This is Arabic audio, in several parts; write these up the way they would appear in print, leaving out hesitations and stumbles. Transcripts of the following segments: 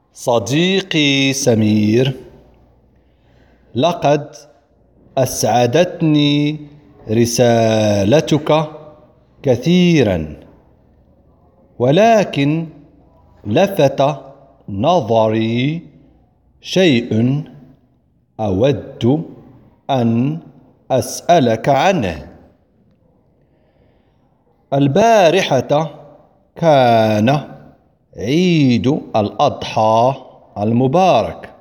صديقي سمير، لقد أسعدتني رسالتك كثيرا، ولكن لفت نظري شيء أود أن أسألك عنه. البارحة كان عيد الأضحى المبارك،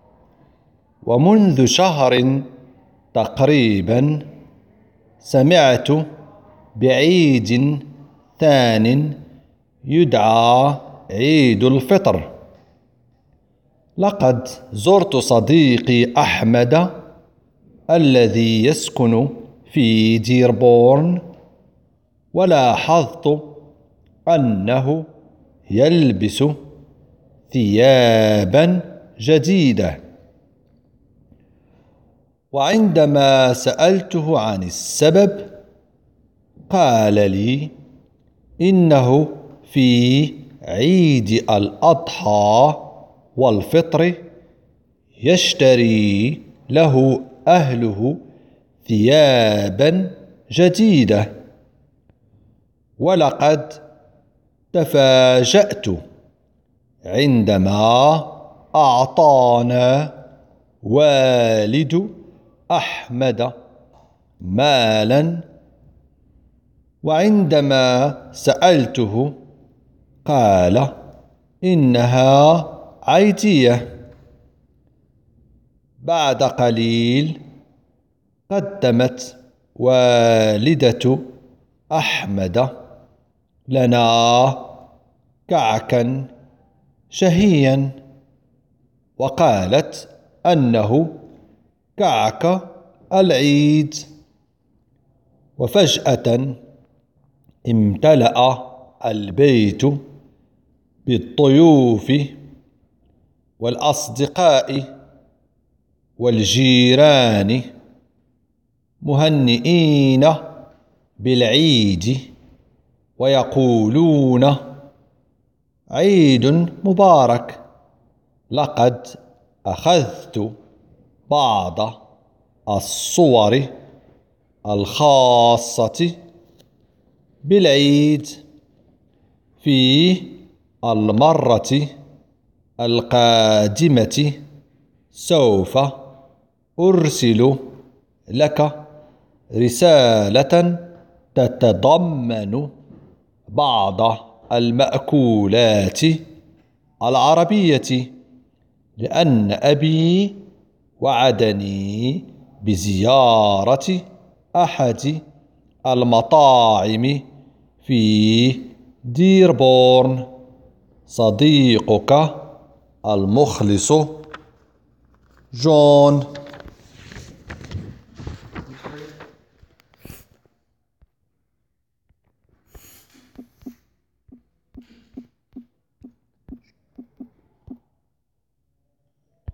ومنذ شهر تقريبا سمعت بعيد ثان يدعى عيد الفطر. لقد زرت صديقي أحمد الذي يسكن في ديربورن، ولاحظت أنه يلبس ثيابا جديدة، وعندما سألته عن السبب قال لي إنه في عيد الأضحى والفطر يشتري له أهله ثيابا جديدة. ولقد تفاجأت عندما أعطانا والد أحمد مالا، وعندما سألته قال إنها عيدية. بعد قليل قدمت والدة أحمد لنا كعكا شهيا، وقالت أنه كعك العيد. وفجأة امتلأ البيت بالضيوف والأصدقاء والجيران مهنئين بالعيد، ويقولون عيد مبارك. لقد أخذت بعض الصور الخاصة بالعيد. في المرة القادمة سوف أرسل لك رسالة تتضمن بعض المأكولات العربية، لأن أبي وعدني بزيارة أحد المطاعم في ديربورن. صديقك المخلص جون.